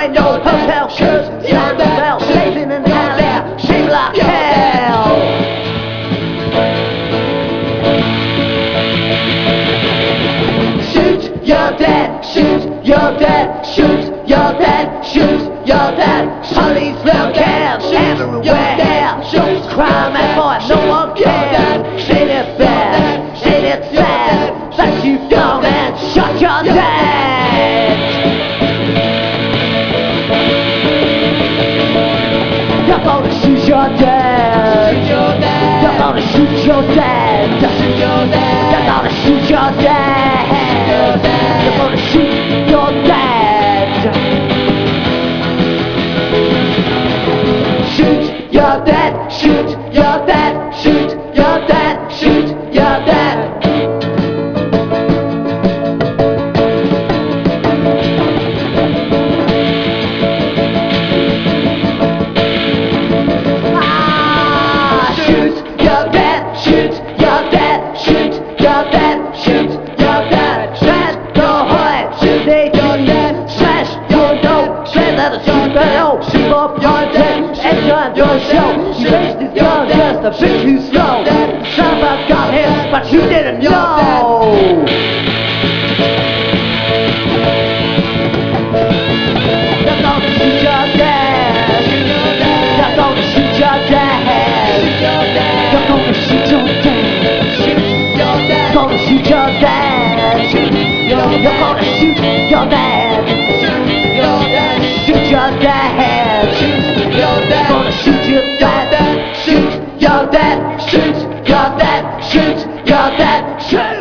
ain't no hotel, cause you're the bell, blazing in hell, yeah, shape like hell. Shoot, you're dead, shoot, you're dead, shoot, you're dead, shoot, you're dead. Police will care, everywhere here. Shoot, crime and boy, no one cares. Ain't it bad, ain't it sad that you've gone and shot your dad? You're gonna shoot your dad. You're gonna shoot your dad. You're gonna shoot your dad. You're gonna shoot your dad. Shoot your dad. Shoot your dad. Shoot your dad. Shoot your dad. Shoot your dad, shoot your dad, shoot your dad, shoot your dad. Smash your heart, shoot your dad. Smash your dope, send that a shoot bell. Shoot up your dad, enjoy your show. You raised this gun just a bit too slow. Somebody got him, but you didn't know. You're gonna shoot your dad. You're gonna shoot your dad. You're gonna shoot your dad. Gonna shoot your dad. You're gonna shoot your dad. Shoot your dad. Gonna shoot your dad. Shoot your dad. Shoot your dad. Shoot your dad. Shoot.